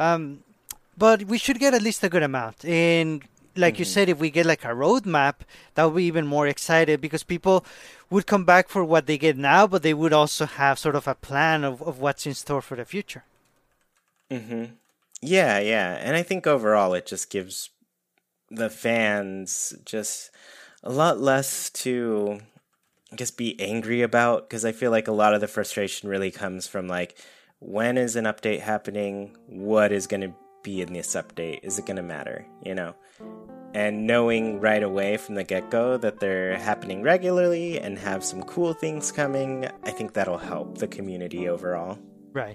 But we should get at least a good amount. And like you said, if we get like a roadmap, that would be even more excited because people would come back for what they get now, but they would also have sort of a plan of what's in store for the future. Mm-hmm. Yeah. And I think overall it just gives the fans just a lot less to, I guess, be angry about, because I feel like a lot of the frustration really comes from like, when is an update happening? What is going to be in this update? Is it going to matter? You know? And knowing right away from the get-go that they're happening regularly and have some cool things coming, I think that'll help the community overall. Right.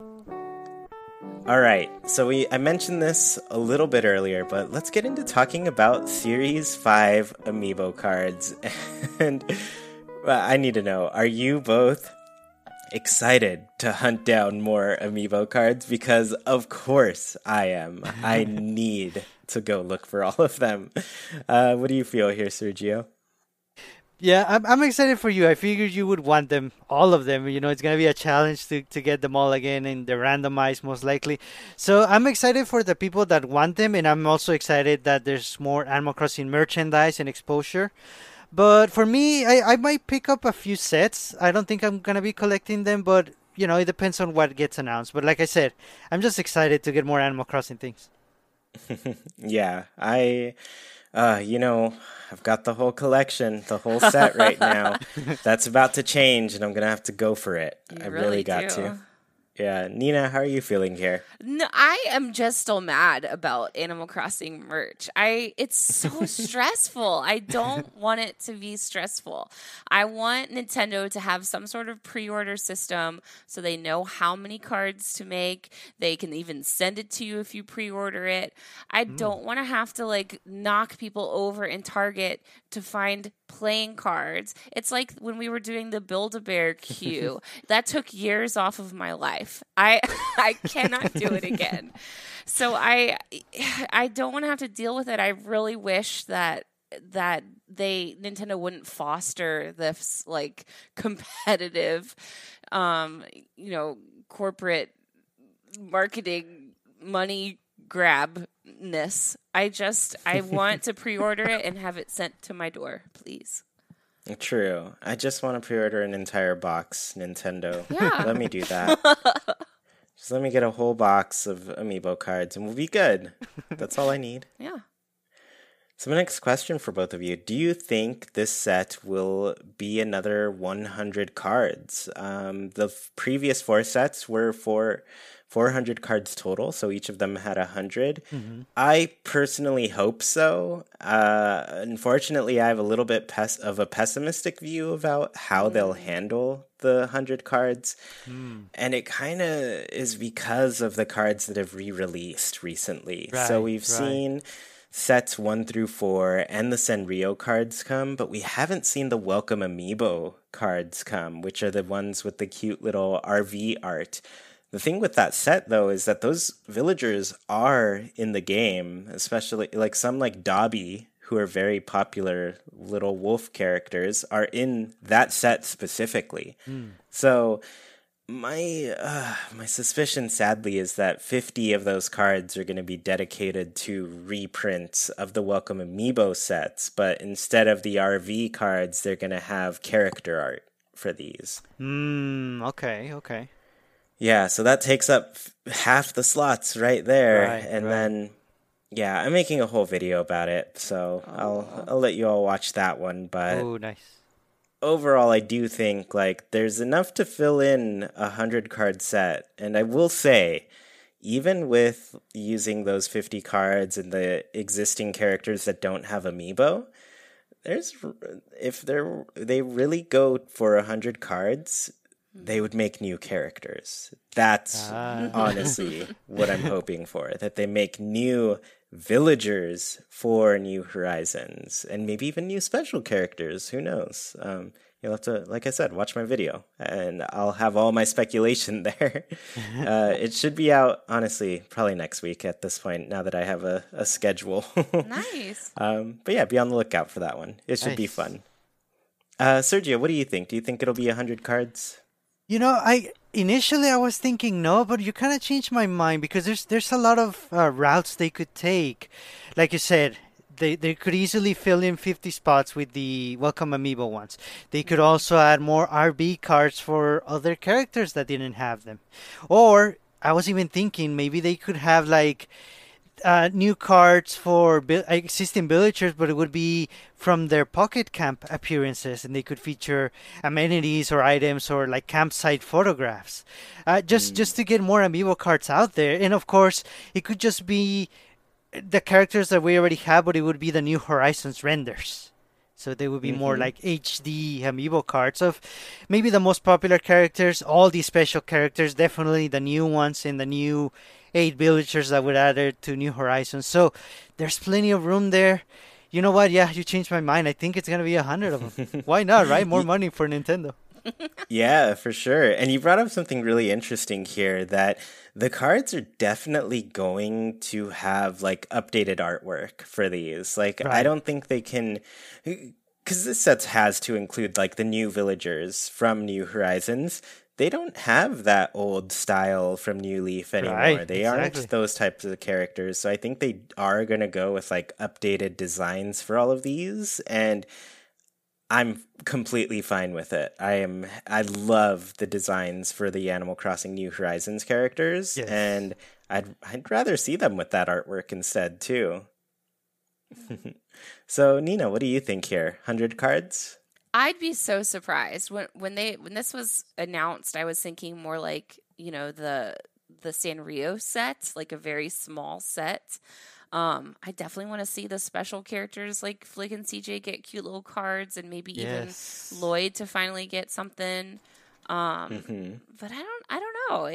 All right, so I mentioned this a little bit earlier, but let's get into talking about Series 5 Amiibo cards. And I need to know, are you both excited to hunt down more Amiibo cards? Because of course I am. I need to go look for all of them. What do you feel here, Sergio? Yeah, I'm excited for you. I figured you would want them, all of them. You know, it's going to be a challenge to get them all again, and they're randomized most likely. So I'm excited for the people that want them, and I'm also excited that there's more Animal Crossing merchandise and exposure. But for me, I might pick up a few sets. I don't think I'm going to be collecting them, but, you know, it depends on what gets announced. But like I said, I'm just excited to get more Animal Crossing things. Yeah, I've got the whole collection, the whole set right now. That's about to change, and I'm going to have to go for it. I really got to. Yeah, Nina, how are you feeling here? No, I am just still mad about Animal Crossing merch. It's so stressful. I don't want it to be stressful. I want Nintendo to have some sort of pre-order system so they know how many cards to make. They can even send it to you if you pre-order it. I don't want to have to like knock people over in Target to find playing cards. It's like when we were doing the Build-A-Bear queue. That took years off of my life. I cannot do it again. So I don't want to have to deal with it. I really wish that Nintendo wouldn't foster this like competitive corporate marketing money grabness. I want to pre-order it and have it sent to my door, please. True. I just want to pre-order an entire box, Nintendo. Yeah. Let me do that. Just let me get a whole box of amiibo cards and we'll be good. That's all I need. Yeah. So my next question for both of you, do you think this set will be another 100 cards? The previous 4 sets were for 400 cards total, so each of them had 100. Mm-hmm. I personally hope so. Unfortunately, I have a little bit of a pessimistic view about how they'll handle the 100 cards. And it kind of is because of the cards that have re-released recently. Right, so we've seen sets 1 through 4 and the Sanrio cards come, but we haven't seen the Welcome Amiibo cards come, which are the ones with the cute little RV art. The thing with that set, though, is that those villagers are in the game, especially like some like Dobby, who are very popular little wolf characters, are in that set specifically. So my suspicion, sadly, is that 50 of those cards are going to be dedicated to reprints of the Welcome Amiibo sets, but instead of the RV cards, they're going to have character art for these. Okay. Yeah, so that takes up half the slots right there. Then, yeah, I'm making a whole video about it, so I'll let you all watch that one. But nice. Overall, I do think like there's enough to fill in a 100-card set. And I will say, even with using those 50 cards and the existing characters that don't have Amiibo, if they really go for 100 cards, they would make new characters. That's honestly what I'm hoping for, that they make new villagers for New Horizons and maybe even new special characters. Who knows? You'll have to, like I said, watch my video and I'll have all my speculation there. It should be out, honestly, probably next week at this point, now that I have a schedule. Nice. But yeah, be on the lookout for that one. It should be fun. Sergio, what do you think? Do you think it'll be 100 cards? I initially was thinking no, but you kind of changed my mind because there's a lot of routes they could take. Like you said, they could easily fill in 50 spots with the Welcome Amiibo ones. They could also add more RB cards for other characters that didn't have them. Or I was even thinking maybe they could have like new cards for existing villagers, but it would be from their Pocket Camp appearances, and they could feature amenities or items or like campsite photographs, just to get more Amiibo cards out there. And of course, it could just be the characters that we already have, but it would be the New Horizons renders. So they would be more like HD Amiibo cards of maybe the most popular characters, all these special characters, definitely the new ones and the new 8 villagers that would add it to New Horizons. So there's plenty of room there. You know what? Yeah, you changed my mind. I think it's going to be 100 of them. Why not, right? More money for Nintendo. Yeah, for sure. And you brought up something really interesting here, that the cards are definitely going to have like updated artwork for these. Like, I don't think they can, because this set has to include like the new villagers from New Horizons. They don't have that old style from New Leaf anymore. They aren't those types of characters. So I think they are going to go with like updated designs for all of these. And I'm completely fine with it. I love the designs for the Animal Crossing New Horizons characters. Yes. And I'd rather see them with that artwork instead too. So Nina, what do you think here? 100 cards? I'd be so surprised when this was announced. I was thinking more like, the Sanrio set, like a very small set. I definitely want to see the special characters like Flick and CJ get cute little cards, and maybe even Lloyd to finally get something. But I don't know.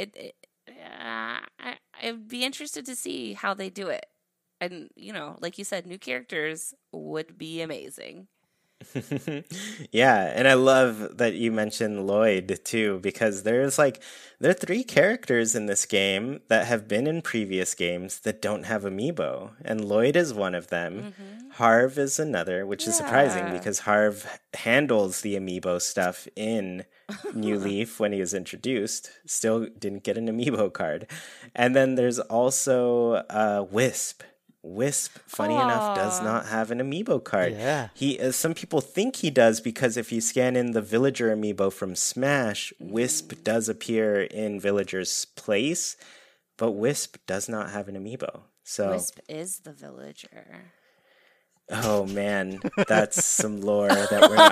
I'd be interested to see how they do it. And, like you said, new characters would be amazing. Yeah, and I love that you mentioned Lloyd too, because there are 3 characters in this game that have been in previous games that don't have amiibo, and Lloyd is one of them. Harv is another, which is surprising because Harv handles the amiibo stuff in New Leaf when he was introduced. Still didn't get an amiibo card. And then there's also Wisp. Wisp, funny enough, does not have an amiibo card. Yeah. Some people think he does because if you scan in the villager amiibo from Smash, Wisp does appear in villager's place, but Wisp does not have an amiibo. So Wisp is the villager. Oh man, that's some lore that we're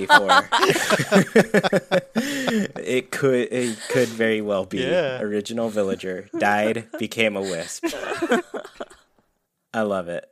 not ready for. It could very well be original villager died, became a Wisp. I love it.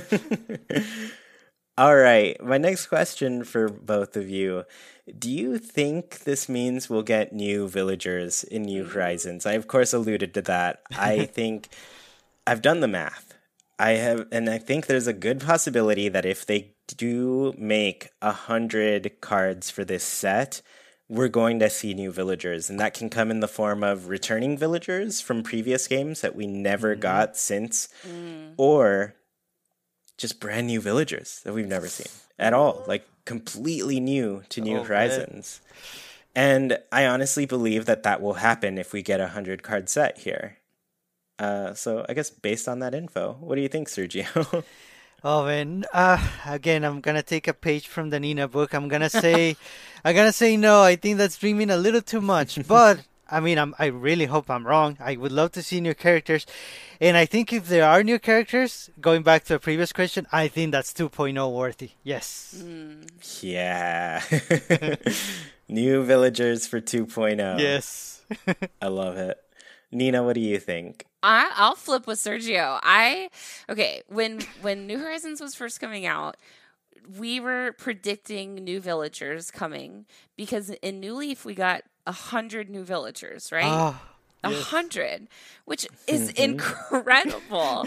All right, my next question for both of you. Do you think this means we'll get new villagers in New Horizons? I, of course, alluded to that. I think I've done the math. I think there's a good possibility that if they do make 100 cards for this set, we're going to see new villagers, and that can come in the form of returning villagers from previous games that we never got since, or just brand new villagers that we've never seen at all, like completely new to New Horizons. And I honestly believe that will happen if we get a 100 card set here. So I guess based on that info, what do you think, Sergio? Oh man! Again, I'm gonna take a page from the Nina book. I'm gonna say no. I think that's dreaming a little too much. But I mean, I really hope I'm wrong. I would love to see new characters, and I think if there are new characters, going back to a previous question, I think that's 2.0 worthy. Yes. Yeah. New villagers for 2.0. Yes. I love it. Nina, what do you think? I'll flip with Sergio. When New Horizons was first coming out, we were predicting new villagers coming because in New Leaf we got 100 new villagers, right? 100, which is incredible.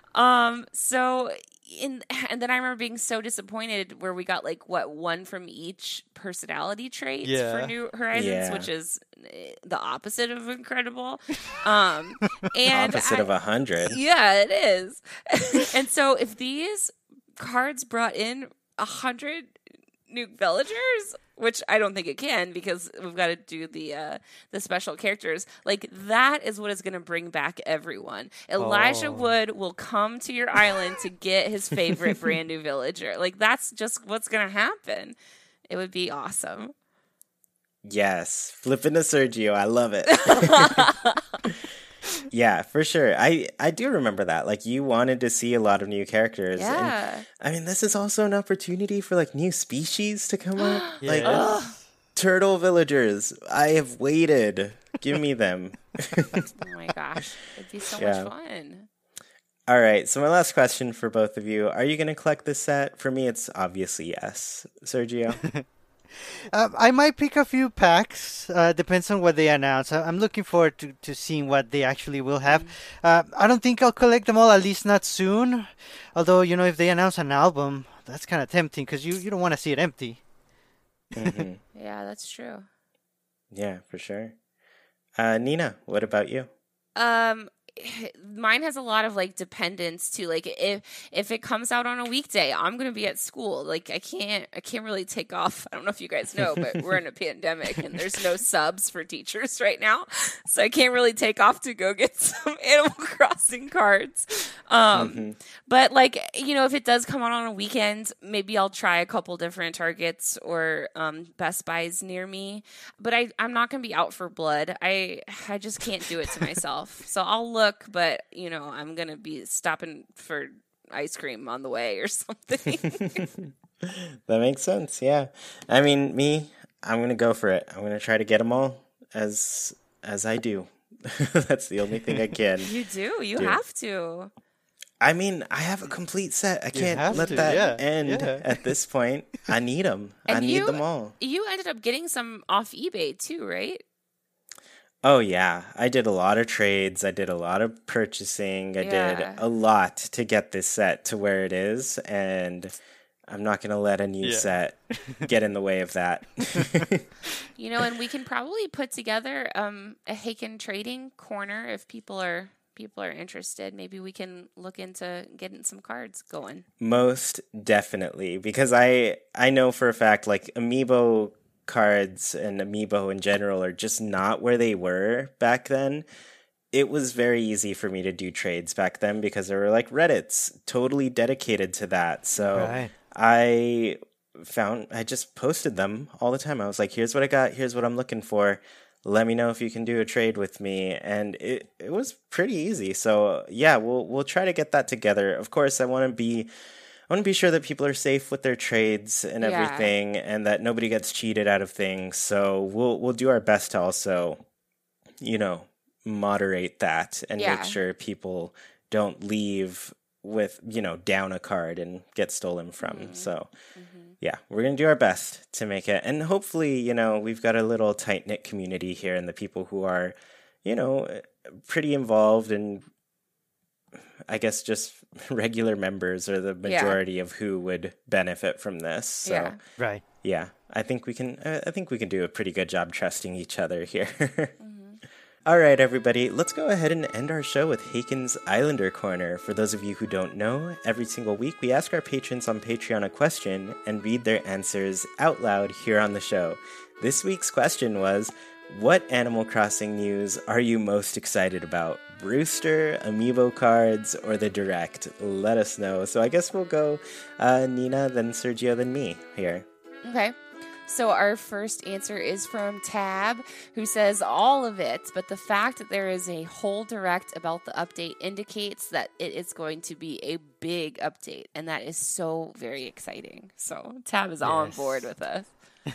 And then I remember being so disappointed where we got one from each personality trait for New Horizons, which is the opposite of incredible. And opposite of 100. Yeah, it is. And so if these cards brought in 100 new villagers, which I don't think it can because we've got to do the special characters. That is what is going to bring back everyone. Elijah Wood will come to your island to get his favorite brand new villager. That's just what's going to happen. It would be awesome. Yes, flipping to Sergio, I love it. Yeah, for sure. I do remember that. You wanted to see a lot of new characters. Yeah. And, I mean, this is also an opportunity for new species to come up. Turtle villagers. I have waited. Give me them. Oh my gosh. It'd be so much fun. All right. So my last question for both of you. Are you going to collect this set? For me, it's obviously yes. Sergio? I might pick a few packs. Depends on what they announce. I'm looking forward to seeing what they actually will have. I don't think I'll collect them all, at least not soon. Although, if they announce an album, that's kind of tempting because you don't want to see it empty. Mm-hmm. Yeah, that's true. Yeah, for sure. Nina, what about you? Mine has a lot of dependence too. If it comes out on a weekday, I'm gonna be at school. I can't really take off. I don't know if you guys know, but we're in a pandemic and there's no subs for teachers right now, so I can't really take off to go get some Animal Crossing cards. But if it does come out on a weekend, maybe I'll try a couple different Targets or Best Buys near me. But I'm not gonna be out for blood. I just can't do it to myself. So I'll look, but I'm gonna be stopping for ice cream on the way or something. That makes sense. Yeah. I mean, I'm going to go for it. I'm going to try to get them all as I do. That's the only thing I can You do. You do. have to. I mean, I have a complete set. I can't have let to, that yeah, end yeah. at this point. I need them. I And need you- them all. You ended up getting some off eBay too, right? Oh, yeah. I did a lot of trades. I did a lot of purchasing. I did Yeah. a lot to get this set to where it is. And I'm not going to let a new Yeah. set get in the way of that. You know, and we can probably put together a Haken trading corner if people are interested. Maybe we can look into getting some cards going. Most definitely. Because I know for a fact, like, Amiibo cards and Amiibo in general are just not where they were back then. It was very easy for me to do trades back then because there were like Reddits totally dedicated to that. So Right. I just posted them all the time. I was like, here's what I got, here's what I'm looking for. Let me know if you can do a trade with me. And it was pretty easy. So yeah, we'll try to get that together. Of course, I want to be sure that people are safe with their trades and Yeah. everything, and that nobody gets cheated out of things. So we'll do our best to also, moderate that and Yeah. make sure people don't leave with, down a card and get stolen from. So yeah, we're going to do our best to make it. And hopefully, we've got a little tight-knit community here, and the people who are, pretty involved and I guess just regular members are the majority of who would benefit from this. So Yeah. Right. yeah, I think we can do a pretty good job trusting each other here. All right, everybody, let's go ahead and end our show with Haken's Islander Corner. For those of you who don't know, every single week we ask our patrons on Patreon a question and read their answers out loud here on the show. This week's question was, what Animal Crossing news are you most excited about? Brewster, Amiibo cards, or the Direct? Let us know. So I guess we'll go Nina, then Sergio, then me here. Okay. So our first answer is from Tab, who says all of it, but the fact that there is a whole direct about the update indicates that it is going to be a big update, and that is so very exciting. So Tab is all on Yes. board with us.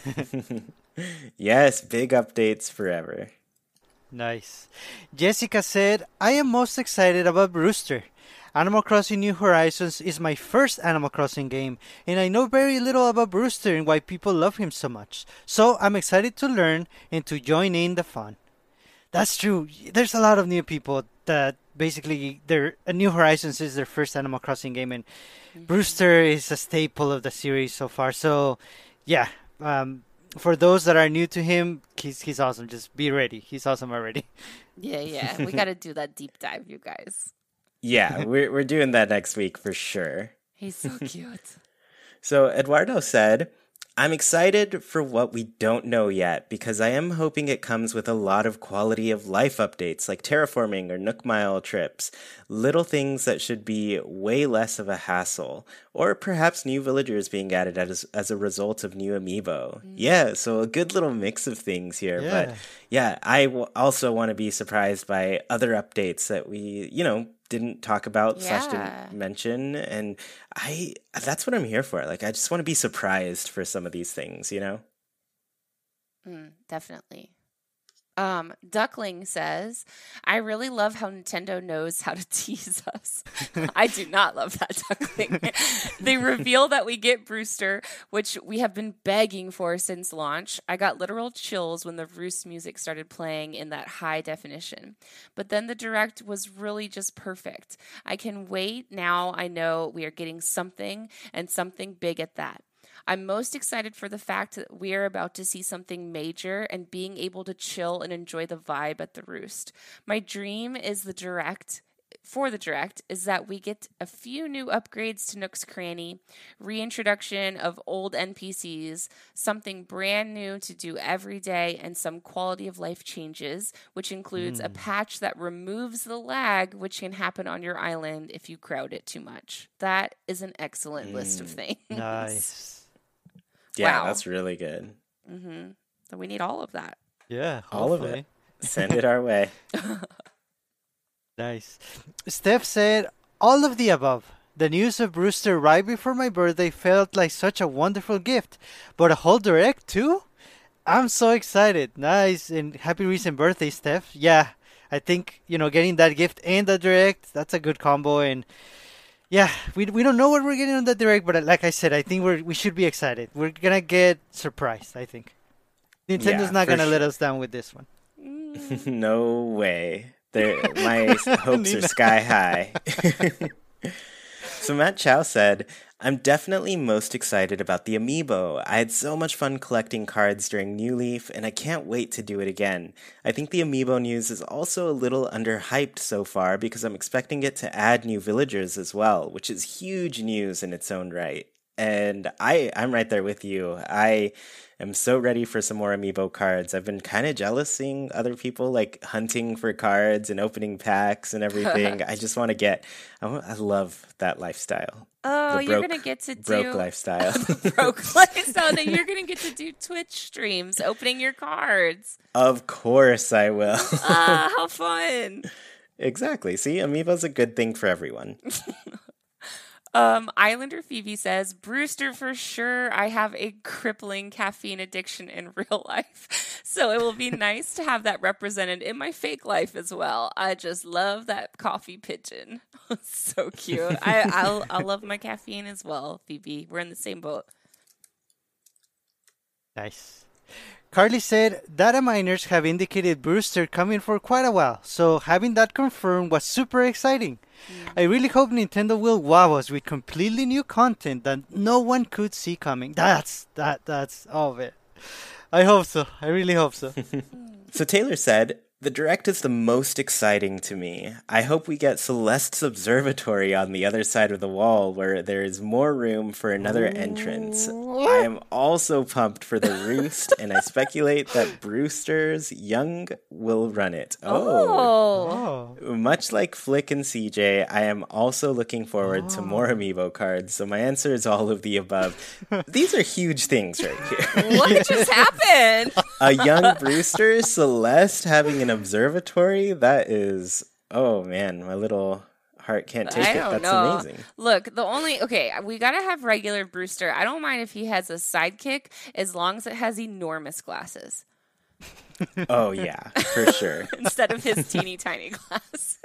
Yes, big updates forever. Nice. Jessica said, I am most excited about Brewster. Animal Crossing New Horizons is my first Animal Crossing game, and I know very little about Brewster and why people love him so much. So I'm excited to learn and to join in the fun. That's true. There's a lot of new people that basically New Horizons is their first Animal Crossing game, and Brewster is a staple of the series so far. So yeah, for those that are new to him, he's awesome. Just be ready. He's awesome already. Yeah. We got to do that deep dive, you guys. Yeah, we're doing that next week for sure. He's so cute. So Eduardo said, I'm excited for what we don't know yet because I am hoping it comes with a lot of quality of life updates like terraforming or Nook Mile trips, little things that should be way less of a hassle, or perhaps new villagers being added as a result of new amiibo. Yeah, so a good little mix of things here. Yeah. But yeah, I also want to be surprised by other updates that we, didn't talk about / Yeah. didn't mention, and that's what I'm here for. Like, I just want to be surprised for some of these things, Definitely. Duckling says, I really love how Nintendo knows how to tease us. I do not love that, Duckling. They reveal that we get Brewster, which we have been begging for since launch. I got literal chills when the Roost music started playing in that high definition. But then the Direct was really just perfect. I can wait. Now I know we are getting something, and something big at that. I'm most excited for the fact that we are about to see something major and being able to chill and enjoy the vibe at the Roost. My dream is the Direct is that we get a few new upgrades to Nook's Cranny, reintroduction of old NPCs, something brand new to do every day, and some quality of life changes, which includes a patch that removes the lag, which can happen on your island if you crowd it too much. That is an excellent list of things. Nice. Yeah, Wow. that's really good. So we need all of that. Yeah, All of hopefully. it. Send it our way. Nice. Steph said, all of the above. The news of Brewster right before my birthday felt like such a wonderful gift. But a whole direct too? I'm so excited. Nice, and happy recent birthday, Steph. Yeah, I think, getting that gift and the direct, that's a good combo. And yeah, we don't know what we're getting on the direct, but like I said, I think we should be excited. We're going to get surprised, I think. Nintendo's not going to let us down with this one. No way. My hopes are sky high. So Matt Chow said, I'm definitely most excited about the Amiibo. I had so much fun collecting cards during New Leaf, and I can't wait to do it again. I think the Amiibo news is also a little underhyped so far because I'm expecting it to add new villagers as well, which is huge news in its own right. And I'm right there with you. I am so ready for some more Amiibo cards. I've been kind of jealous seeing other people like hunting for cards and opening packs and everything. I just want to I love that lifestyle. Oh, you're going to get to do... Broke lifestyle. Broke lifestyle. Now you're going to get to do Twitch streams, opening your cards. Of course I will. How fun. Exactly. See, Amiibo's a good thing for everyone. Islander Phoebe says, Brewster for sure. I have a crippling caffeine addiction in real life. So it will be nice to have that represented in my fake life as well. I just love that coffee pigeon. So cute. I love my caffeine as well, Phoebe. We're in the same boat. Nice. Carly said, data miners have indicated Brewster coming for quite a while, so having that confirmed was super exciting. I really hope Nintendo will wow us with completely new content that no one could see coming. That's all of it. I hope so. I really hope so. So Taylor said, the Direct is the most exciting to me. I hope we get Celeste's Observatory on the other side of the wall where there is more room for another entrance. I am also pumped for the Roost, and I speculate that Brewster's Young will run it. Oh. Much like Flick and CJ, I am also looking forward to more Amiibo cards, so my answer is all of the above. These are huge things right here. What just happened? A young Brewster, Celeste having an observatory, that is, oh man, my little heart can't take it. That's amazing. Look, we gotta have regular Brewster. I don't mind if he has a sidekick as long as it has enormous glasses. Oh yeah, for sure. Instead of his teeny tiny glasses.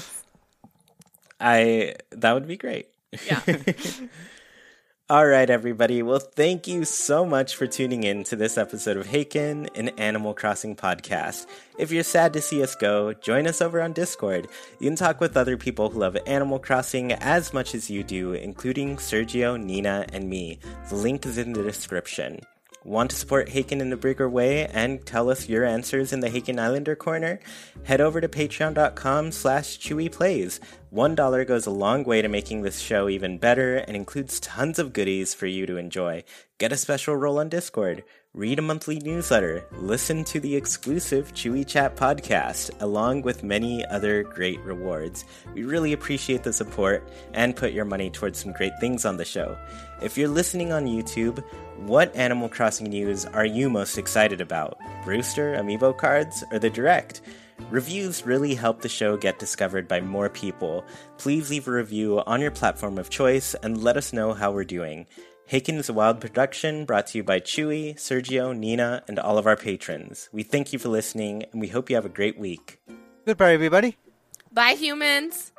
That would be great. Yeah. All right, everybody. Well, thank you so much for tuning in to this episode of Haken, an Animal Crossing podcast. If you're sad to see us go, join us over on Discord. You can talk with other people who love Animal Crossing as much as you do, including Sergio, Nina, and me. The link is in the description. Want to support Haken in a bigger way and tell us your answers in the Haken Islander Corner? Head over to patreon.com/ChewyPlays. $1 goes a long way to making this show even better and includes tons of goodies for you to enjoy. Get a special role on Discord, read a monthly newsletter, listen to the exclusive Chewy Chat podcast, along with many other great rewards. We really appreciate the support and put your money towards some great things on the show. If you're listening on YouTube, what Animal Crossing news are you most excited about? Brewster, Amiibo cards, or the Direct? Reviews really help the show get discovered by more people. Please leave a review on your platform of choice and let us know how we're doing. Haken is a Wild production brought to you by Chewy, Sergio, Nina, and all of our patrons. We thank you for listening, and we hope you have a great week. Goodbye, everybody. Bye, humans.